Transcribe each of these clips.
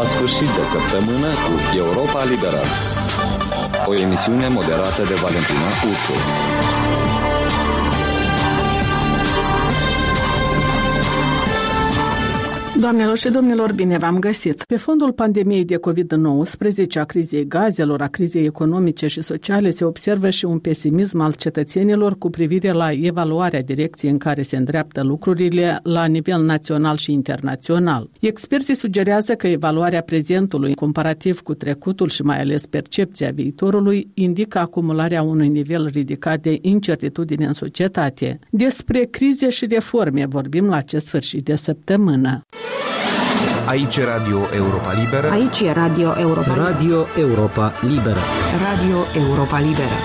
la sfârșit de săptămână cu Europa Liberă. O emisiune moderată de Valentina Ursu. Doamnelor și domnilor, bine v-am găsit! Pe fondul pandemiei de COVID-19, a crizei gazelor, a crizei economice și sociale, se observă și un pesimism al cetățenilor cu privire la evaluarea direcției în care se îndreaptă lucrurile la nivel național și internațional. Experții sugerează că evaluarea prezentului, comparativ cu trecutul și mai ales percepția viitorului, indică acumularea unui nivel ridicat de incertitudine în societate. Despre crize și reforme vorbim la acest sfârșit de săptămână. Aici e Radio Europa Liberă. Aici e Radio Europa Liberă. Radio Europa Liberă. Radio Europa Liberă.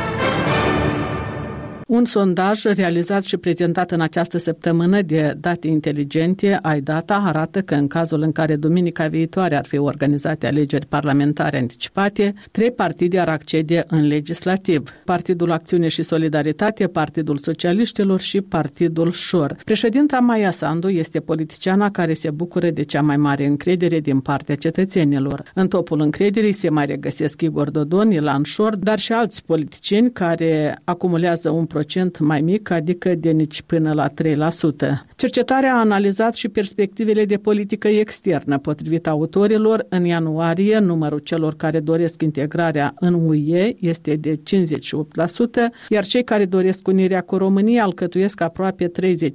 Un sondaj realizat și prezentat în această săptămână de Date Inteligente, iData, arată că în cazul în care duminica viitoare ar fi organizate alegeri parlamentare anticipate, 3 partide ar accede în legislativ: Partidul Acțiune și Solidaritate, Partidul Socialiștilor și Partidul Șor. Președinta Maia Sandu este politiciana care se bucură de cea mai mare încredere din partea cetățenilor. În topul încrederii se mai regăsesc Igor Dodon, Ilan Șor, dar și alți politicieni care acumulează un procent mai mic, adică de nici până la 3%. Cercetarea a analizat și perspectivele de politică externă. Potrivit autorilor, în ianuarie, numărul celor care doresc integrarea în UE este de 58%, iar cei care doresc unirea cu România alcătuiesc aproape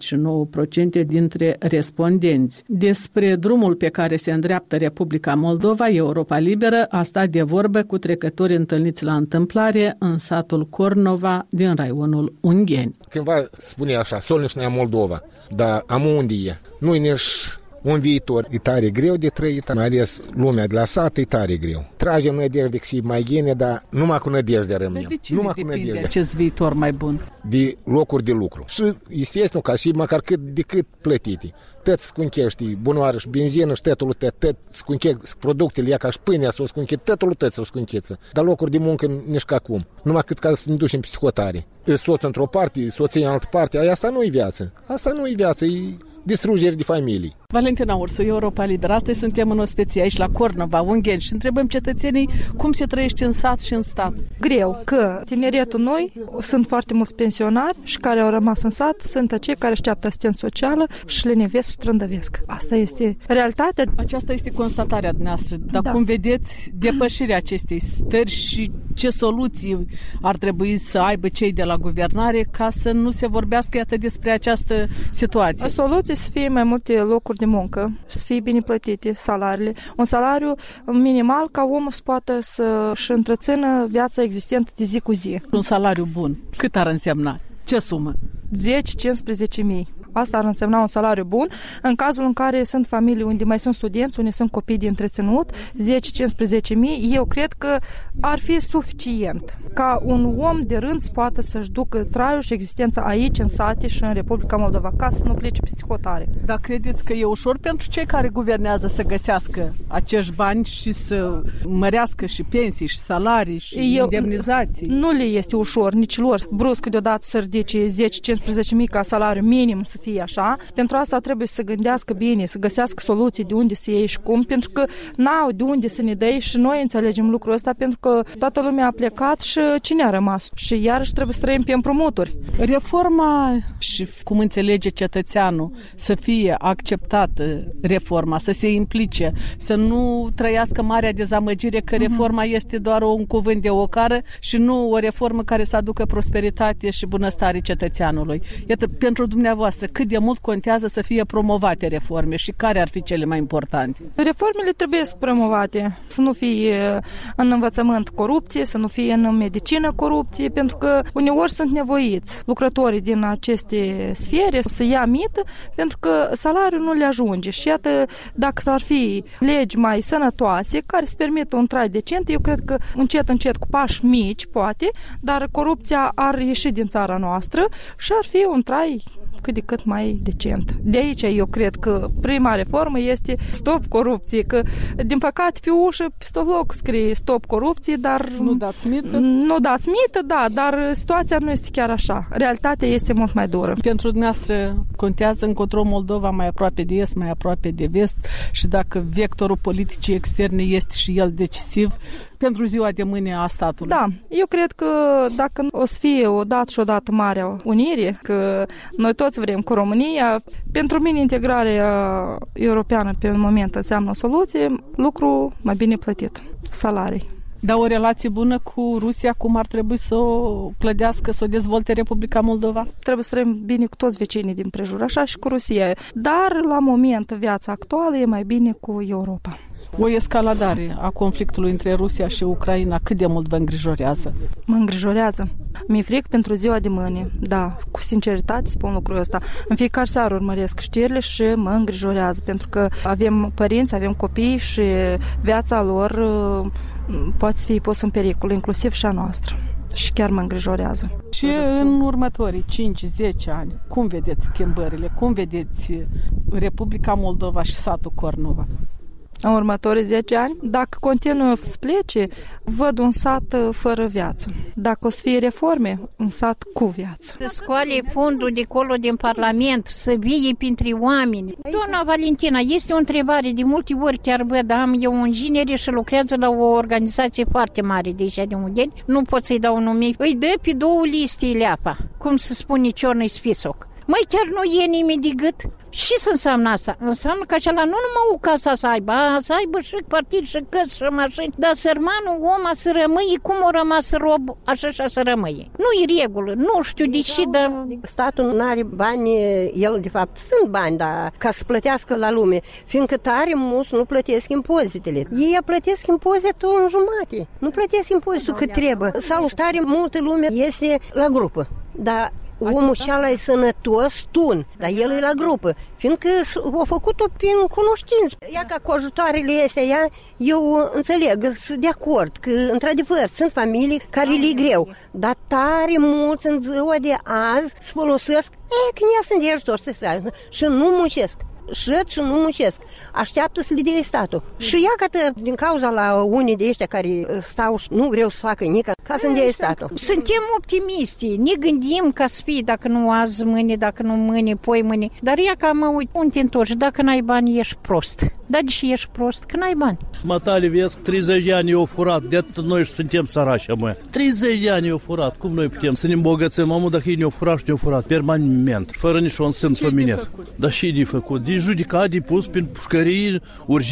39% dintre respondenți. Despre drumul pe care se îndreaptă Republica Moldova, Europa Liberă a stat de vorbă cu trecători întâlniți la întâmplare în satul Cornova din raionul Ungheni. Cândva spune așa, Solnișnaia Moldova, dar am unde e? Nu-i nici un viitor. E tare greu de trăit, mai ales lumea de la sat e tare greu. Tragem nădejde și mai gine, dar numai cu nădejde rămânem. De ce depinde acest viitor mai bun? De locuri de lucru. Și este ca și măcar cât de cât plătite. Tăți scunchești bunoară și benzină și tătul tăt scunchești productele, ia ca și pâinea să o scuncheți, tătul tăt să o scuncheță. Dar locuri de muncă nici ca cum. Numai cât ca să ne ducem peste hotare. Soț într-o parte, soție în altă parte, asta nu-i viață. Asta nu-i viață, e distrugere de familii. Valentina Ursu, Europa Liberă. Astăzi suntem în ospecie aici la Cornova, Ungheni, și întrebăm cetățenii cum se trăiește în sat și în stat. Greu, că tineretul noi sunt foarte mulți pensionari și care au rămas în sat sunt acei care așteaptă asistență socială și le nevesc și trândăvesc. Asta este realitatea. Aceasta este constatarea noastră. Dar cum vedeți depășirea acestei stări și ce soluții ar trebui să aibă cei de la guvernare ca să nu se vorbească iată despre această situație? Soluții să fie mai multe locuri de muncă, să fie bine plătite salariile, un salariu minimal ca omul să poată să-și întrețină viața existentă de zi cu zi. Un salariu bun, cât ar însemna? Ce sumă? 10-15 mii. Asta ar însemna un salariu bun. În cazul în care sunt familii unde mai sunt studenți, unde sunt copii de întreținut, 10-15 mii, eu cred că ar fi suficient ca un om de rând să poată să-și ducă traiul și existența aici, în sate și în Republica Moldova, ca să nu plece peste hotare. Dar credeți că e ușor pentru cei care guvernează să găsească acești bani și să mărească și pensii, și salarii, și indemnizații? Nu le este ușor, nici lor. Brusc deodată să ridice 10-15 mii ca salariu minim să fie așa. Pentru asta trebuie să gândească bine, să găsească soluții de unde să iei și cum, pentru că n-au de unde să ne dai și noi înțelegem lucrul ăsta, pentru că toată lumea a plecat și cine a rămas? Și iarăși trebuie să trăim pe împrumuturi. Reforma și cum înțelege cetățeanul să fie acceptată reforma, să se implice, să nu trăiască marea dezamăgire că reforma este doar un cuvânt de ocară și nu o reformă care să aducă prosperitate și bunăstare cetățeanului. Iată, pentru dumneavoastră, cât de mult contează să fie promovate reforme și care ar fi cele mai importante? Reformele trebuie să promovate, să nu fie în învățământ corupție, să nu fie în medicină corupție, pentru că uneori sunt nevoiți lucrătorii din aceste sfere să ia mită, pentru că salariul nu le ajunge. Și iată, dacă s-ar fi legi mai sănătoase care să permită un trai decent, eu cred că încet, cu pași mici, poate, dar corupția ar ieși din țara noastră și ar fi un trai cât de cât mai decent. De aici eu cred că prima reformă este stop corupție, că din păcate pe ușă, pe loc scrie stop corupție, dar nu dați mită. Nu dați mită, da, dar situația nu este chiar așa. Realitatea este mult mai dură. Pentru dumneavoastră contează încotro Moldova mai aproape de est, mai aproape de vest și dacă vectorul politicii externe este și el decisiv pentru ziua de mâine a statului. Da, eu cred că dacă o să fie odată și odată Marea Unire, că noi toți vrem cu România, pentru mine integrarea europeană pe un moment înseamnă o soluție, lucru mai bine plătit, salarii. Dar o relație bună cu Rusia, cum ar trebui să o clădească, să o dezvolte Republica Moldova? Trebuie să trăim bine cu toți vecinii din prejur, așa și cu Rusia. Dar, la moment, viața actuală e mai bine cu Europa. O escaladare a conflictului între Rusia și Ucraina, cât de mult vă îngrijorează? Mă îngrijorează. Mi-e frică pentru ziua de mâine. Da, cu sinceritate spun lucrul ăsta. În fiecare seară urmăresc știrile și mă îngrijorează, pentru că avem părinți, avem copii și viața lor poate fi pusă în pericol, inclusiv și a noastră. Și chiar mă îngrijorează. Și în următorii 5-10 ani, cum vedeți schimbările? Cum vedeți Republica Moldova și satul Cornova? În următorii 10 ani, dacă continuă să plece, văd un sat fără viață. Dacă o să fie reforme, un sat cu viață. Să scoale fondul de acolo din Parlament, să vie printre oameni. Doamna Valentina, este o întrebare de multe ori, chiar văd, am eu un inginere și lucrează la o organizație foarte mare de aici de Mudeni, nu pot să-i dau nume, îi dă pe 2 liste leapa, cum se spune ciornă-i spisoc. Măi, chiar nu e nimic de gât? Și ce înseamnă asta? Înseamnă că acela nu numai o casă să aibă și partid și căți și mașini, dar sărmanul om a să rămâie cum o rămas rob, așa și să rămâie. Nu-i regulă, nu știu de ce, dar... Statul nu are bani, el de fapt sunt bani, dar ca să plătească la lume, fiindcă tare mulți nu plătesc impozitele. Ei plătesc impozitul în jumate, nu plătesc impozitul cât trebuie. Sau tare multă lume este la grupă, dar omul ceala e sănătos, tun, dar el e la grupă, fiindcă a făcut-o prin cunoștință. Ia ca cu ajutoarele astea, eu înțeleg, sunt de acord, că într-adevăr sunt familii care le-i greu, dar tare mulți în ziua de azi se folosesc, că nu sunt de ajutor și nu muncesc. Și nu muncesc. Așteaptă să le dea statul. Și iată, din cauza la unii de ăștia care stau și nu vreau să facă nică, ca să-mi dea statul. Suntem optimiști, ne gândim ca să fie, dacă nu azi, mâine, dacă nu mâine, poi mâine. Dar ea ca mă uit, unde te întorci? Dacă n-ai bani, ești prost. Dar de ce ești prost? Că n-ai bani. Matale, vezi, 30 de ani i-au furat, de atât noi suntem sărași, mă. 30 de ani i-au furat, cum noi putem să ne îmbogățim? Mamă, dacă ei ne-au furat și ne-au furat, permanent, fără niciun semn făminesc. Dar și de făcut? De judecat, de pus prin pușcării,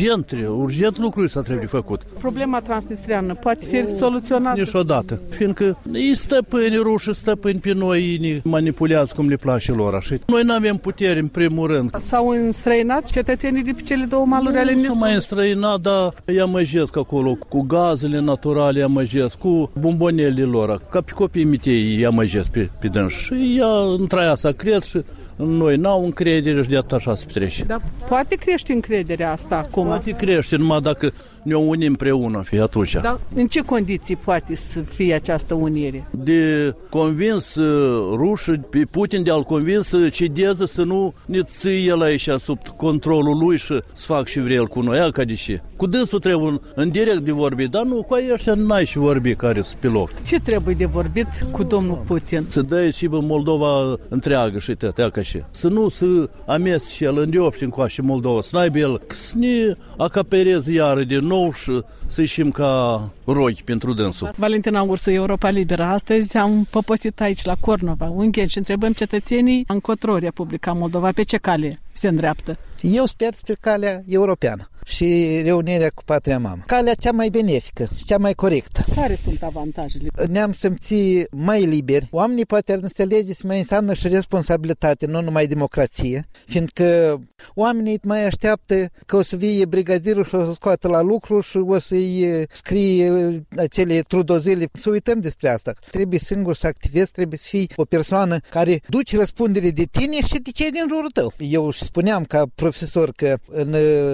urgent lucruri s-a trebuit făcut. Problema transnistreană poate fi soluționată? Niciodată, fiindcă ei stăpâni ruși, stăpâni pe noi, ne manipulează cum le place lor, așa. Noi n-avem putere, în primul rând. S-au înstrăinat cetățenii de pe cele două maluri ale Nistru? Nu s-au mai înstrăinat, dar îi amăjesc acolo, cu gazele naturale îi amăjesc, cu bombonelele lor, ca pe copiii mitei îi amăjesc pe dânsi. Și ea într-aia s-a cred și noi n-au încredere și de atât așa se petrece. Dar poate crește încrederea asta acum? Poate crește, numai dacă ne unim împreună, fie atunci. Dar în ce condiții poate să fie această unire? De convins rușii, pe Putin de a-l convins să cedeze, să nu ne ții el aici sub controlul lui și să fac și vrel cu noi, ca de ce? Cu dânsul trebuie în direct de vorbit, dar nu, cu ăștia n-ai și vorbi care sunt pe loc. Ce trebuie de vorbit cu domnul Putin? Să dai și Moldova întreagă și tătea ca și. Să nu se amestece el în deopște încoace Moldova, să n-aibă el, să ne acapereze iară de nou și să ieșim ca rogi pentru dânsul. Valentina Ursă, Europa Liberă. Astăzi am poposit aici la Cornova, Ungheni, și întrebăm cetățenii încotro Republica Moldova, pe ce cale se îndreaptă? Eu sper pe calea europeană și reunirea cu patria mamă. Calea cea mai benefică și cea mai corectă. Care sunt avantajele? Ne-am simțit mai liberi. Oamenii poate ar înțelege să mai înseamnă și responsabilitate, nu numai democrație, fiindcă oamenii mai așteaptă că o să vie brigadirul și o să scoată la lucru și o să-i scrie acele trudozele. Să uităm despre asta. Trebuie singur să activezi, trebuie să fii o persoană care duce răspundere de tine și de cei din jurul tău. Eu spuneam ca profesor că în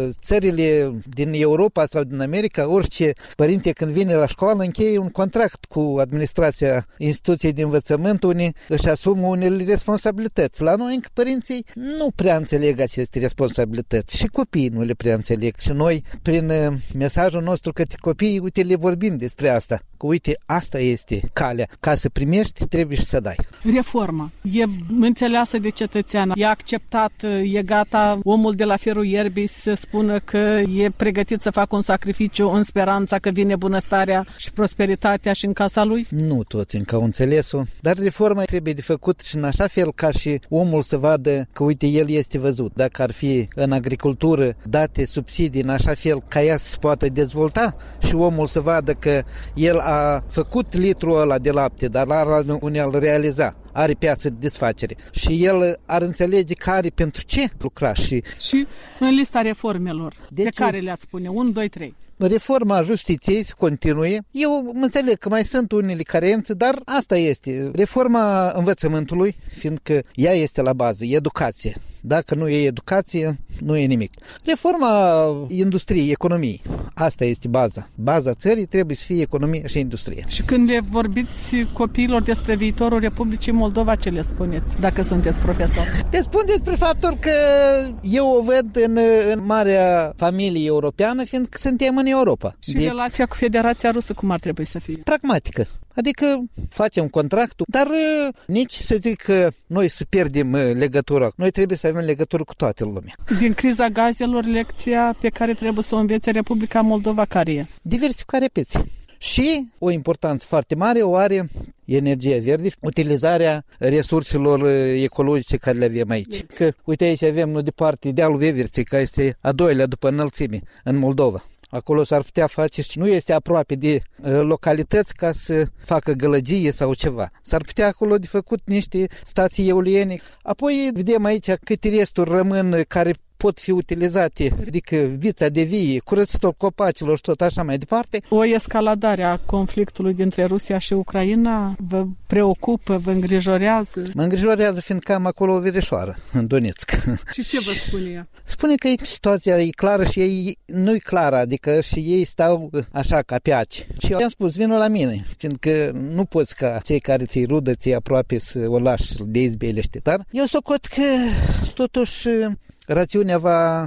țările din Europa sau din America, orice părinte când vine la școală încheie un contract cu administrația instituției de învățământ, unii își asumă unele responsabilități. La noi încă părinții nu prea înțeleg aceste responsabilități și copiii nu le prea înțeleg. Și noi, prin mesajul nostru către copii, uite, le vorbim despre asta. Că uite, asta este calea. Ca să primești, trebuie și să dai. Reforma e înțeleasă de cetățean, e acceptat, e gata omul de la ferul ierbii să spună că e pregătit să facă un sacrificiu în speranța că vine bunăstarea și prosperitatea și în casa lui? Nu toți încă au înțeles-o, dar reforma trebuie de făcut și în așa fel ca și omul să vadă că uite, el este văzut. Dacă ar fi în agricultură date subsidii în așa fel ca ea să se poată dezvolta și omul să vadă că el a făcut litrul ăla de lapte, dar unde îl realiza. Are piață de desfacere și el ar înțelege care pentru ce lucra. Și în lista reformelor pe care le-ați spune, 1, 2, 3. Reforma justiției se continue. Eu înțeleg că mai sunt unele carențe, dar asta este. Reforma învățământului, fiindcă ea este la bază, educație. Dacă nu e educație, nu e nimic. Reforma industriei, economiei, asta este baza. Baza țării trebuie să fie economie și industrie. Și când le vorbiți copiilor despre viitorul Republicii Moldova, ce le spuneți, dacă sunteți profesor? Le spun despre faptul că eu o văd în marea familie europeană, fiindcă suntem în Europa. Și relația cu Federația Rusă cum ar trebui să fie? Pragmatică. Adică facem contractul, dar nici să zic că noi să pierdem legătura. Noi trebuie să avem legătură cu toată lumea. Din criza gazelor, lecția pe care trebuie să o învețe Republica Moldova care e? Diversificarea pieței. Și o importanță foarte mare o are energia verde, utilizarea resurselor ecologice care le avem aici. Că, uite, aici avem nu departe dealul Veverței, care este a doilea după înălțime în Moldova. Acolo s-ar putea face și nu este aproape de localități ca să facă gălăgie sau ceva. S-ar putea acolo de făcut niște stații eoliene. Apoi vedem aici câte resturi rămân care pot fi utilizate, adică vița de vie, curățitor copacilor și tot așa mai departe. O escaladare a conflictului dintre Rusia și Ucraina vă preocupă, vă îngrijorează? Mă îngrijorează fiindcă am acolo o verișoară în Donetsk. Și ce vă spune ea? Spune că situația e clară și ei nu-i clară, adică și ei stau așa ca pe aci. Și eu am spus, vină la mine, fiindcă nu poți ca cei care ți-i rudă, ți aproape să o lași de izbelește. Dar eu socot că totuși rațiunea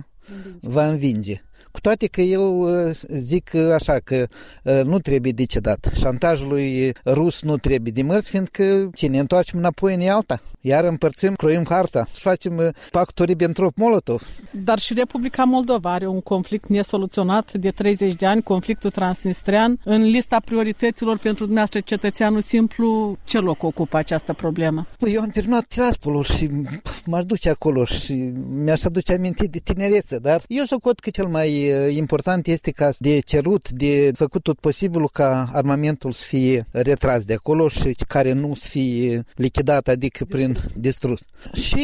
va învinge. Cu toate că eu zic așa că nu trebuie decedat. Șantajul lui rus nu trebuie de mărți, fiindcă ce ne întoarcem înapoi în alta. Iar împărțim, croim harta și facem pactul Ribbentrop-Molotov. Dar și Republica Moldova are un conflict nesoluționat de 30 de ani, conflictul transnistrean. În lista priorităților pentru dumneavoastră, cetățeanul simplu, ce loc ocupă această problemă? Păi eu am terminat Tiraspolul și m-aș duce acolo și mi-aș aduce aminte de tinerețe, dar eu socot că cel mai important este ca de cerut, de făcut tot posibilul ca armamentul să fie retras de acolo și care nu să fie lichidat, adică prin distrus. Și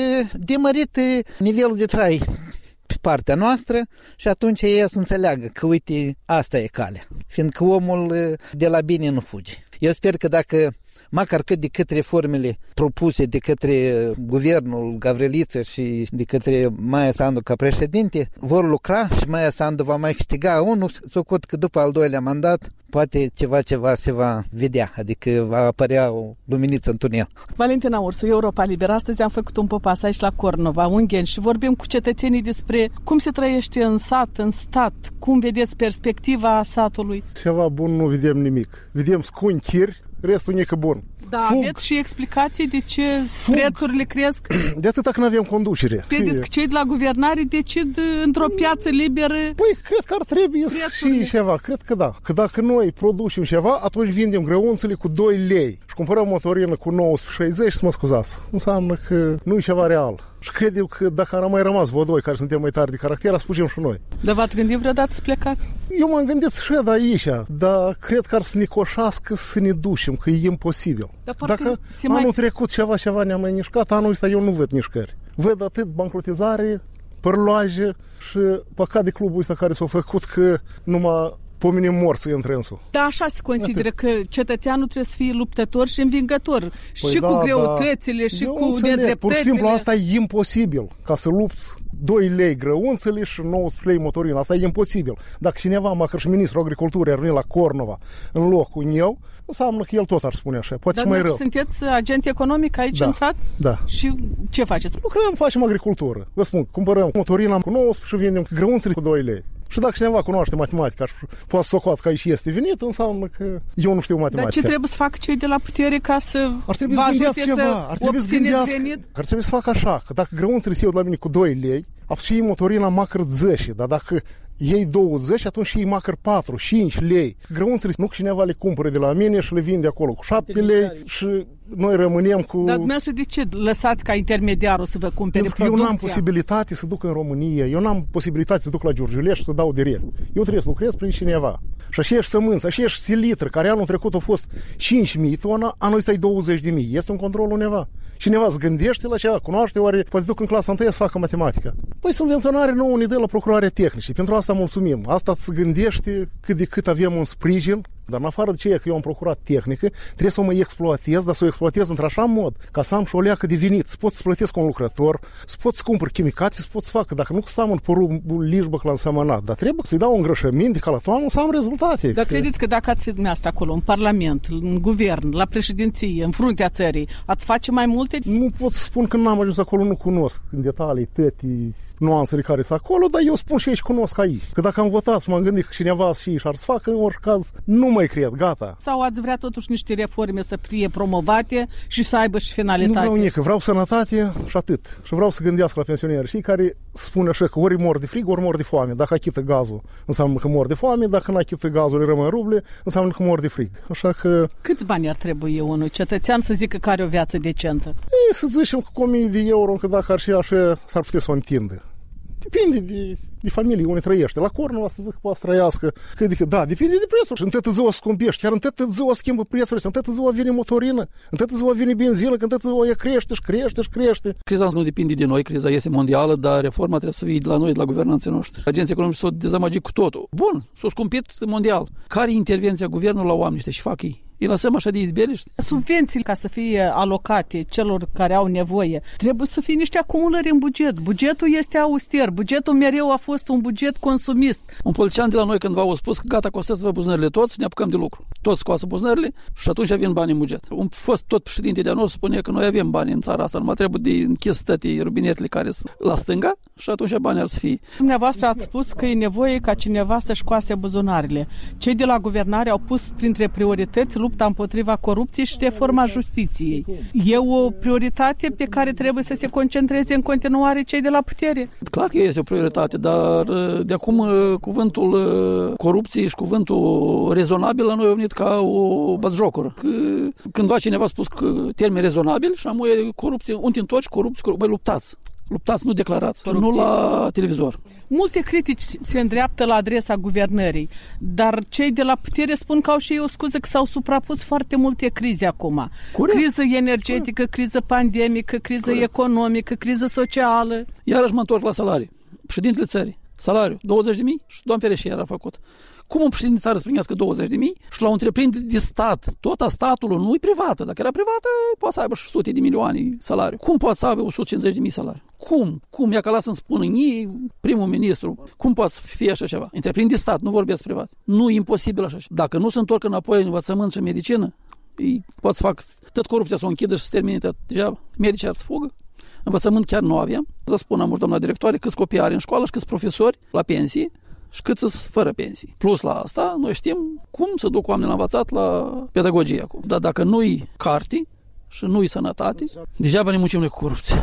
de mărit nivelul de trai pe partea noastră și atunci ei să înțeleagă că uite, asta e calea, fiindcă omul de la bine nu fuge. Eu sper că dacă măcar cât de cât reformele propuse de către guvernul Gavriliță și de către Maia Sandu ca președinte vor lucra și Maia Sandu va mai câștiga unul, socot că după al doilea mandat poate ceva se va vedea, adică va apărea o luminiță în tunel. Valentina Ursu, Europa Liberă. Astăzi am făcut un popas aici la Cornova, Ungheni, și vorbim cu cetățenii despre cum se trăiește în sat, în stat, cum vedeți perspectiva satului. Ceva bun nu vedem nimic. Vedem scunchiri, restul nică bun. Da, aveți și explicații de ce prețurile cresc? De atâta că nu avem conducere. Credeți că cei de la guvernare decid într-o piață liberă? Păi, cred că ar trebui și ceva. Cred că da. Că dacă noi producem ceva, atunci vindem grăunțele cu 2 lei și cumpărăm motorină cu 19,60 și mă scuzați. Înseamnă că nu e ceva real. Și cred eu că dacă am mai rămas vă doi care suntem mai tari de caracter, spujim și noi. Dar v-ați gândit vreodată să plecați? Eu m-am gândit și de aici, dar cred că ar să ne coșească să ne ducem, că e imposibil. Dacă anul trecut ceva ne-a mai mișcat, anul ăsta eu nu văd mișcări. Văd atât bankrotizare, părloaje și păcat de clubul ăsta care s-a făcut că numai pomenim morți în trânsul. Da, așa se consideră că cetățeanul trebuie să fie luptător și învingător. Păi și cu greutățile, și cu nedreptățile. Pur și simplu asta e imposibil. Ca să lupți 2 lei grăunțele și 19 lei motorina. Asta e imposibil. Dacă cineva, măcar și ministrul agriculturii, ar veni la Cornova în locul eu, înseamnă că el tot ar spune așa. Poate și mai rău. Sunteți agent economic aici în sat? Da. Și ce faceți? Lucrăm, facem agricultură. Vă spun, cumpărăm motorina cu 19 și vindem grăunțele cu 2 lei. Și dacă cineva cunoaște matematica și poate să socoată că aici este venit, înseamnă că eu nu știu matematică. Dar ce trebuie să facă cei de la putere ca să ar trebui să gândească ceva, ar trebui să gândească, ar trebui să facă așa, că dacă grăunțele se iau de la mine cu 2 lei, și iei motorina măcar 10, dar dacă iei 20, atunci iei măcar 4, 5 lei. Grăunțele nu cineva le cumpără de la mine și le vinde acolo cu 7 lei și noi rămânem cu... Dar dumneavoastră de ce lăsați ca intermediarul să vă cumpere producția? Pentru că eu n-am posibilitate să duc în România, eu n-am posibilitate să duc la Giurgiulești și să dau direct. Eu trebuie să lucrez prin cineva. Și așa ești sămânță, așa ești silitră, care anul trecut a fost 5.000 tona, anul ăsta e 20.000. Este un control undeva. Cineva se gândește la ceva, cunoaște, oare poate duc în clasa 1 să facă matematică. Păi subvenționare nouă ne dă la procurare tehnice. Pentru asta mulțumim. Asta se gândește cât de cât avem un sprijin. Dar în afară de ceea că eu am procurat tehnică, trebuie să o mă exploatez, dar să o exploatez într-așa mod ca să am și o leacă de venit, să pot să plătesc un lucrător, să pot să cumpăr chimicații, să pot să facă. Dacă nu să am un porumbul lișbăc la însemănat, dar trebuie să-i dau îngrășăminte ca la toamnă să am rezultate. Dar credeți că dacă ați fi dumneavoastră acolo, în Parlament, în Guvern, la președinție, în fruntea țării, ați face mai multe? Nu pot să spun că n-am ajuns acolo, nu cunosc în detalii toate nuanțele care sunt acolo, dar eu spun și aici cunosc aici. Că dacă am votat și m-am gândit că cineva și ar să facă, în orice caz, nu mai cred, gata. Sau ați vrea totuși niște reforme să fie promovate și să aibă și finalitate? Nu vreau nici, vreau sănătate și atât. Și vreau să gândească la pensionieri și care spun așa că ori mor de frig, ori mor de foame. Dacă achită gazul, înseamnă că mor de foame, dacă nu achită gazul, îi rămân ruble, înseamnă că mor de frig. Așa că... Câți bani ar trebui unui cetățean să zică că are o viață decentă? Ei, să zicem că cu 1.000 de euro, că dacă ar și așa, s-ar putea să o întindă. Depinde de familie unde trăiește. La Cornova să zic că poate să trăiască. Că da, depinde de prețul. Și în tătă ziua scumpești, chiar în tătă ziua schimbă prețurile. În tătă ziua vine motorină, în tătă ziua vine benzină, în tătă ziua ea crește. Criza nu depinde de noi, criza este mondială, dar reforma trebuie să fie de la noi, de la guvernanții noștri. Agenții economici s-au dezamăgit cu totul. Bun, s-au scumpit mondial. Care e intervenția guvernului la oameni ăștia și fac ei? Îi lăsăm așa de izbeliști? Subvenții, ca să fie alocate celor care au nevoie, trebuie să fie niște acumulări în buget. Bugetul este auster, bugetul mereu a fost un buget consumist. Un politician de la noi cândva a spus că gata, costează-vă buzunările toți, ne apucăm de lucru. Toți scoasă buzunările și atunci vin bani în buget. Un fost tot președinte de-a nostru spune că noi avem bani în țara asta, numai trebuie de închis toate rubinetele care sunt la stânga și atunci bani ar să fie. Dumneavoastră ați spus că e nevoie ca cineva să-și coase buzunarele. Cei de la guvernare au pus printre priorități lupta împotriva corupției și reforma justiției. E o prioritate pe care trebuie să se concentreze în continuare cei de la putere? Clar că este o prioritate, dar de acum cuvântul corupție și cuvântul rezonabil la noi a venit ca o batjocură. Cândva cineva a spus că termen rezonabil și am corupție, unde întorci corupție, băi, luptați. Luptați, nu declarați, corupție. Nu la televizor. Multe critici se îndreaptă la adresa guvernării, dar cei de la putere spun că au și ei o scuză că s-au suprapus foarte multe crize acum. Corect. Criză energetică, criză pandemică, criză economică, criză socială. Iarăși mă întorc la salarii. Președintele țării, salariu 20.000 și Doamne ferește iar a făcut. Cum un președinte țară să primească 20.000 și la o întreprindere de stat, tot a statului, nu e privată. Dacă era privată, poate să aibă și sute de milioane salariu. Cum poate să aibă 150.000 salariu? Cum? Ia ca lasă să-mi spună primul ministru. Cum poate să fie așa ceva? Întreprindere de stat, nu vorbesc privat. Nu e imposibil așa. Dacă nu se întorc înapoi în învățământ și în medicină, pot să fac tot corupția să o închidă și să termine tot degeaba. Medicii ar să fugă. Învățământ chiar nu aveam. Să spun amur, doamna directoare, câți copii are în școală și câți profesori la pensie și cât sunt fără pensii. Plus la asta, noi știm cum să duc oamenii la învățat la pedagogie acum. Dar dacă nu-i carte și nu-i sănătate, degeaba ne muncim noi cu corupție.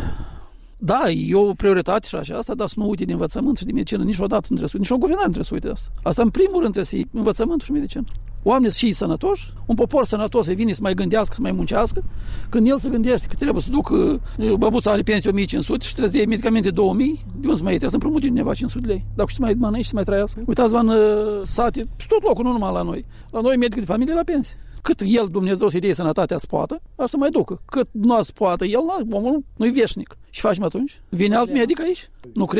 Da, e o prioritate și așa asta, dar să nu uite de învățământ și de medicină niciodată nu trebuie să uite. Nici o guvernare nu trebuie să uite asta. Asta în primul rând trebuie să iei învățământul și medicină. Oamenii și sănătoși, un popor sănătos să vine să mai gândească, să mai muncească, când el se gândește că trebuie să ducă băbuța are pensie 1500 și trebuie să iei medicamente 2000, de unde să mai iei? Trebuie să împrumute undeva 500 de lei. Dacă știi mai mănânci, să mai trăiască. Uitați-vă în sate, pe tot locul, nu numai la noi. La noi medicul de familie la pensie. Cât el, Dumnezeu, să-i dea sănătatea să poată, ar să mai ducă. Cât nu se poată, el, omul nu-i veșnic. Și facem atunci? Vine alt medic aici? Nu cred.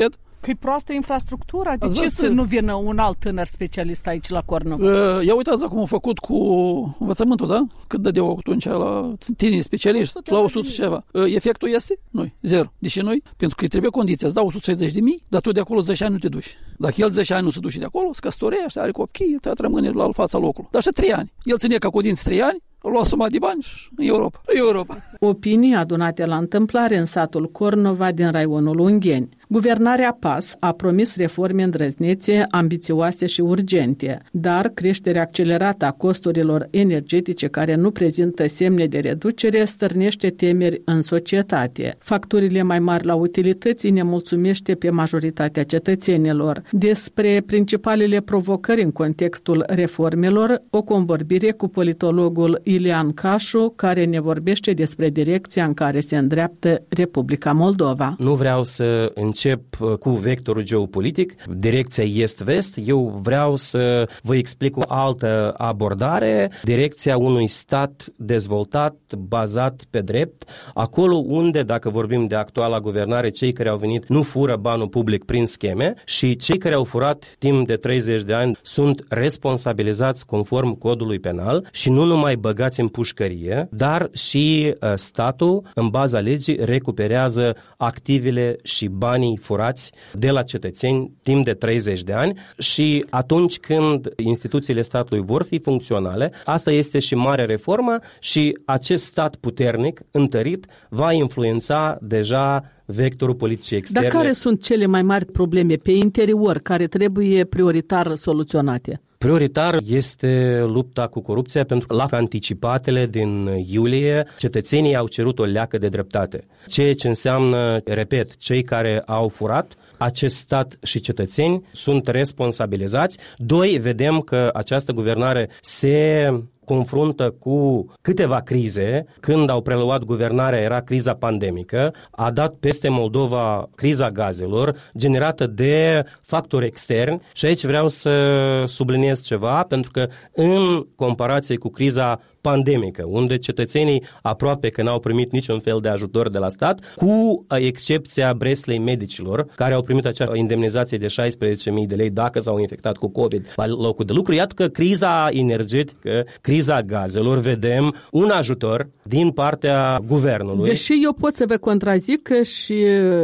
Că-i proastă infrastructura? De ce să nu vină un alt tânăr specialist aici la Cornova? Ia uitați cum au făcut cu învățământul, da? Cât dădeau atunci la tineri specialiști, la 100 și ceva. Efectul este? Nu, zero. De ce nu? Pentru că îi trebuie condiția. Îți dau 160.000, dar tu de acolo 10 ani nu te duci. Dacă el 10 ani nu se duce de acolo, se căsătorește, are copii, te rămâne la fața locului. Dar așa 3 ani. El ține ca codinți 3 ani, lua suma de bani și în Europa. Opinii adunate la întâmplare în satul Cornova din raionul Ungheni. Guvernarea PAS a promis reforme îndrăznețe, ambițioase și urgente, dar creșterea accelerată a costurilor energetice care nu prezintă semne de reducere stârnește temeri în societate. Facturile mai mari la utilități ne mulțumește pe majoritatea cetățenilor. Despre principalele provocări în contextul reformelor, o convorbire cu politologul Ilean Cașu, care ne vorbește despre direcția în care se îndreaptă Republica Moldova. Nu vreau să încep cu vectorul geopolitic, direcția est-vest, eu vreau să vă explic o altă abordare, direcția unui stat dezvoltat, bazat pe drept, acolo unde, dacă vorbim de actuala guvernare, cei care au venit nu fură banul public prin scheme și cei care au furat timp de 30 de ani sunt responsabilizați conform codului penal și nu numai băgați în pușcărie, dar și statul, în baza legii, recuperează activele și banii furați de la cetățeni timp de 30 de ani și atunci când instituțiile statului vor fi funcționale, asta este și mare reformă și acest stat puternic, întărit, va influența deja vectorul politicii externe. Dar care sunt cele mai mari probleme pe interior care trebuie prioritar soluționate? Prioritar este lupta cu corupția, pentru că la anticipatele din iulie cetățenii au cerut o leacă de dreptate. Ceea ce înseamnă, repet, cei care au furat, acest stat și cetățeni sunt responsabilizați. 2, vedem că această guvernare se confruntă cu câteva crize. Când au preluat guvernarea era criza pandemică, a dat peste Moldova criza gazelor generată de factori externi și aici vreau să subliniez ceva, pentru că în comparație cu criza pandemică, unde cetățenii aproape că n-au primit niciun fel de ajutor de la stat, cu excepția Breslei medicilor, care au primit acea indemnizație de 16.000 de lei dacă s-au infectat cu COVID la locul de lucru. Iată că criza energetică, criza gazelor, vedem un ajutor din partea guvernului. Deși eu pot să vă contrazic că și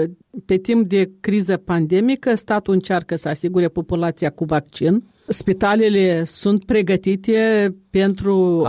pe timp de criză pandemică, statul încearcă să asigure populația cu vaccin. Spitalele sunt pregătite pentru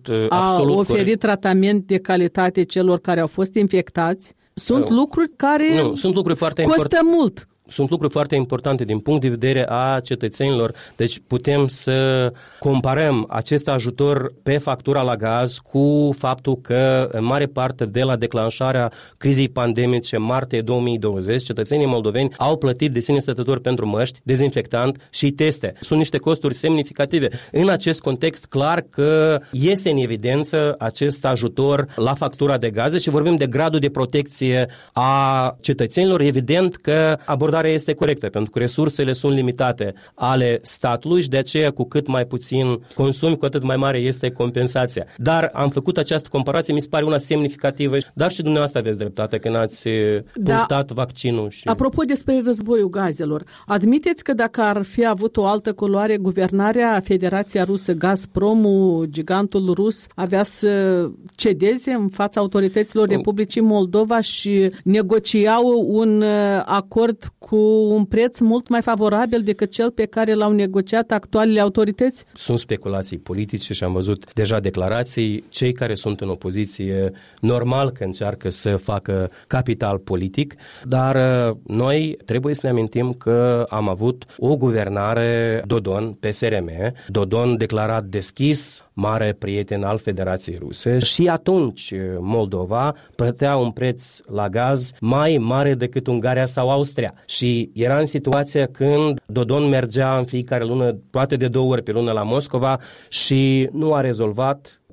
a oferi corect. Tratament de calitate celor care au fost infectați. Sunt lucruri care sunt lucruri foarte costă mult. Sunt lucruri foarte importante din punct de vedere a cetățenilor. Deci putem să comparăm acest ajutor pe factura la gaz cu faptul că în mare parte de la declanșarea crizei pandemice martie 2020, cetățenii moldoveni au plătit de sine stătători pentru măști, dezinfectant și teste. Sunt niște costuri semnificative. În acest context, clar că iese în evidență acest ajutor la factura de gaze și vorbim de gradul de protecție a cetățenilor. Evident că abordarea este corectă, pentru că resursele sunt limitate ale statului și de aceea cu cât mai puțin consumi, cu atât mai mare este compensația. Dar am făcut această comparație, mi se pare una semnificativă, dar și dumneavoastră aveți dreptate când ați punctat vaccinul. Și... Apropo despre războiul gazelor, admiteți că dacă ar fi avut o altă culoare, guvernarea, Federația Rusă, Gazpromul, gigantul rus, avea să cedeze în fața autorităților Republicii Moldova și negociau un acord cu un preț mult mai favorabil decât cel pe care l-au negociat actualele autorități? Sunt speculații politice și am văzut deja declarații. Cei care sunt în opoziție, normal că încearcă să facă capital politic, dar noi trebuie să ne amintim că am avut o guvernare Dodon, PSRM, Dodon declarat deschis, mare prieten al Federației Ruse și atunci Moldova plătea un preț la gaz mai mare decât Ungaria sau Austria. Și era în situația când Dodon mergea în fiecare lună, poate de 2 ori pe lună la Moscova și nu a rezolvat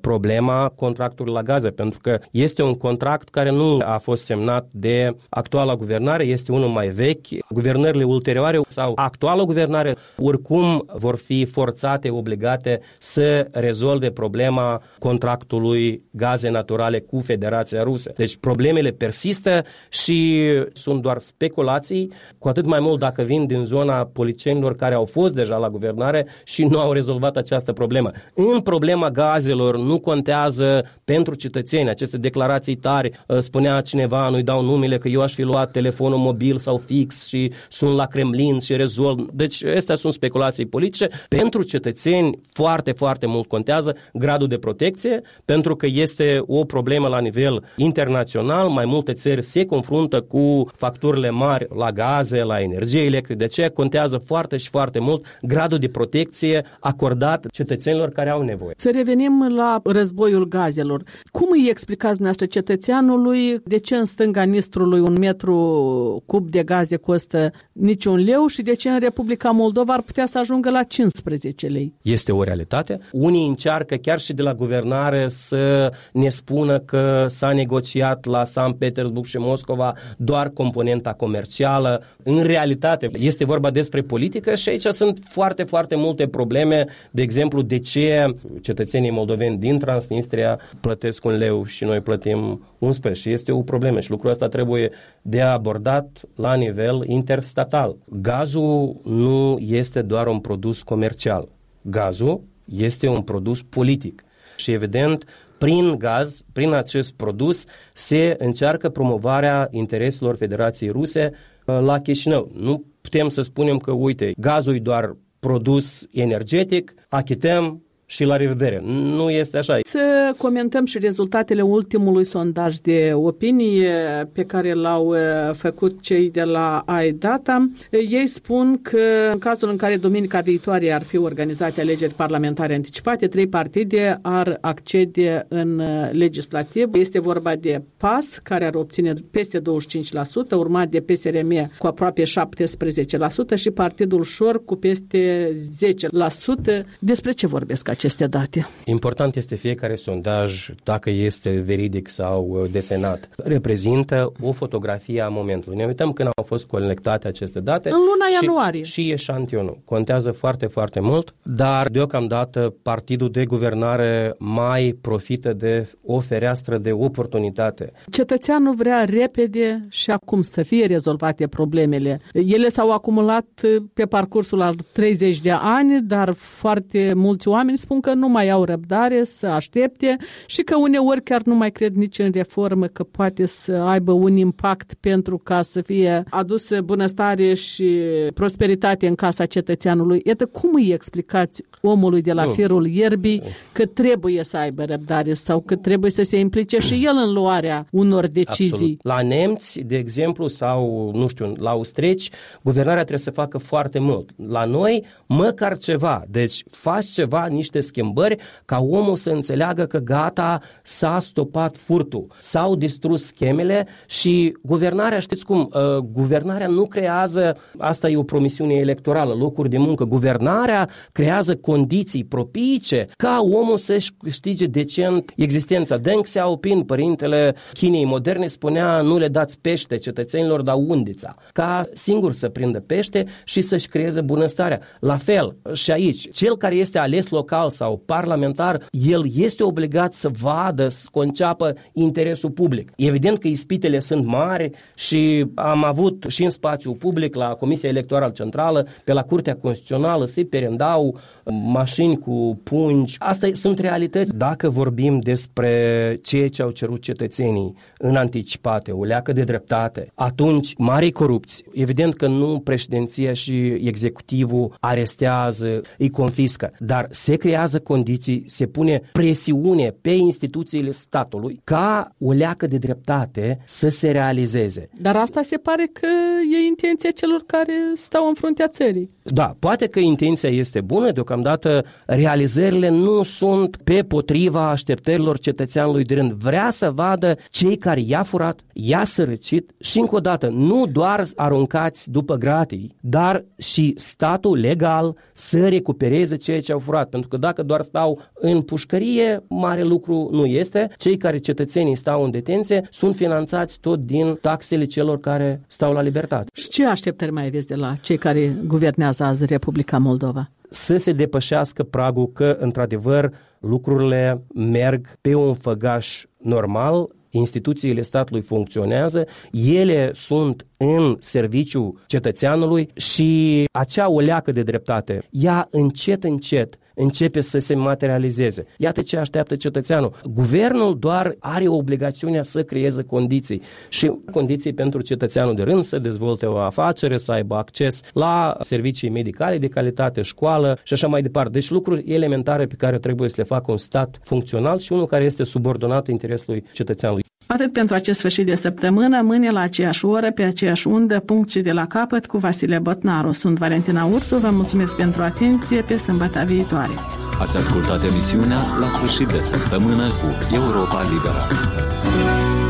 problema contractului la gaze, pentru că este un contract care nu a fost semnat de actuala guvernare, este unul mai vechi. Guvernările ulterioare sau actuala guvernare oricum vor fi forțate, obligate să rezolve problema contractului gaze naturale cu Federația Rusă. Deci problemele persistă și sunt doar speculații, cu atât mai mult dacă vin din zona politicienilor care au fost deja la guvernare și nu au rezolvat această problemă. În problema gazelor nu contează pentru cetățeni aceste declarații tari. Spunea cineva, nu-i dau numele, că eu aș fi luat telefonul mobil sau fix și sun la Kremlin și rezolv. Deci astea sunt speculații politice. Pentru cetățeni foarte, foarte mult contează gradul de protecție, pentru că este o problemă la nivel internațional. Mai multe țări se confruntă cu facturile mari la gaze, la energie electrică. De aceea contează foarte și foarte mult gradul de protecție acordat cetățenilor care au nevoie. Să revenim la războiul gazelor. Cum îi explicați dumneavoastră cetățeanului de ce în stânga Nistrului un metru cub de gaze costă niciun leu și de ce în Republica Moldova ar putea să ajungă la 15 lei? Este o realitate. Unii încearcă chiar și de la guvernare să ne spună că s-a negociat la Sankt Petersburg și Moscova doar componenta comercială. În realitate este vorba despre politică și aici sunt foarte, foarte multe probleme. De exemplu, de ce cetățenii moldoveni din Transnistria plătesc 1 leu și noi plătim 11 și este o problemă și lucrul ăsta trebuie de abordat la nivel interstatal. Gazul nu este doar un produs comercial. Gazul este un produs politic și evident prin gaz, prin acest produs se încearcă promovarea intereselor Federației Ruse la Chișinău. Nu putem să spunem că, uite, gazul e doar produs energetic, achităm și la revedere. Nu este așa. Să comentăm și rezultatele ultimului sondaj de opinie pe care l-au făcut cei de la Aidata. Ei spun că în cazul în care duminica viitoare ar fi organizate alegeri parlamentare anticipate, 3 partide ar accede în legislativ. Este vorba de PAS, care ar obține peste 25%, urmat de PSRM cu aproape 17% și Partidul Șor cu peste 10%. Despre ce vorbesc aceste date? Important este fiecare sondaj, dacă este veridic sau desenat, reprezintă o fotografie a momentului. Ne uităm când au fost colectate aceste date. În luna ianuarie. Și eșantionul. Contează foarte, foarte mult, dar deocamdată partidul de guvernare mai profită de o fereastră de oportunitate. Cetățeanul vrea repede și acum să fie rezolvate problemele. Ele s-au acumulat pe parcursul al 30 de ani, dar foarte mulți oameni spun că nu mai au răbdare să aștepte și că uneori chiar nu mai cred nici în reformă că poate să aibă un impact pentru ca să fie adusă bunăstare și prosperitate în casa cetățeanului. Iată, cum îi explicați omului de la firul ierbii că trebuie să aibă răbdare sau că trebuie să se implice și el în luarea unor decizii? Absolut. La nemți, de exemplu, sau, nu știu, la austrieci, guvernarea trebuie să facă foarte mult. La noi, măcar ceva. Deci, faci ceva, niște schimbări, ca omul să înțeleagă că gata, s-a stopat furtul, s-au distrus schemele și guvernarea, știți cum, guvernarea nu creează, asta e o promisiune electorală, locuri de muncă, guvernarea creează condiții propice ca omul să-și câștige decent existența. Deng Xiaoping, părintele Chinei moderne, spunea nu le dați pește cetățenilor, dar undița, ca singur să prindă pește și să-și creeze bunăstarea. La fel și aici, cel care este ales local sau parlamentar, el este obligat să vadă, să conceapă interesul public. Evident că ispitele sunt mari și am avut și în spațiul public, la Comisia Electorală Centrală, pe la Curtea Constituțională, se perindau mașini cu pungi. Asta sunt realități. Dacă vorbim despre ceea ce au cerut cetățenii în anticipate, o leacă de dreptate, atunci mari corupți, evident că nu președinția și executivul arestează, îi confiscă, dar se creează condiții, se pune presiune pe instituțiile statului ca o leacă de dreptate să se realizeze. Dar asta se pare că e intenția celor care stau în fruntea țării. Da, poate că intenția este bună, deocamdată realizările nu sunt pe potriva așteptărilor cetățeanului de rând. Vrea să vadă cei care i-a furat, i-a sărăcit și încă o dată, nu doar aruncați după gratii, dar și statul legal să recupereze ceea ce au furat. Pentru că dacă doar stau în pușcărie, mare lucru nu este. Cei care cetățenii stau în detenție sunt finanțați tot din taxele celor care stau la libertate. Și ce așteptări mai aveți de la cei care guvernează azi Republica Moldova? Să se depășească pragul că, într-adevăr, lucrurile merg pe un făgaș normal, instituțiile statului funcționează, ele sunt în serviciul cetățeanului și acea oleacă de dreptate, ea încet începe să se materializeze. Iată ce așteaptă cetățeanul. Guvernul doar are obligațiunea să creeze condiții și condiții pentru cetățeanul de rând să dezvolte o afacere, să aibă acces la servicii medicale de calitate, școală și așa mai departe. Deci lucruri elementare pe care trebuie să le facă un stat funcțional și unul care este subordonat interesului cetățeanului. Atât pentru acest sfârșit de săptămână, mâine la aceeași oră, pe aceeași undă, punct și de la capăt cu Vasile Botnaru. Sunt Valentina Ursu, vă mulțumesc pentru atenție, pe sâmbătă viitoare. Ați ascultat emisiunea La sfârșit de săptămână cu Europa Liberă.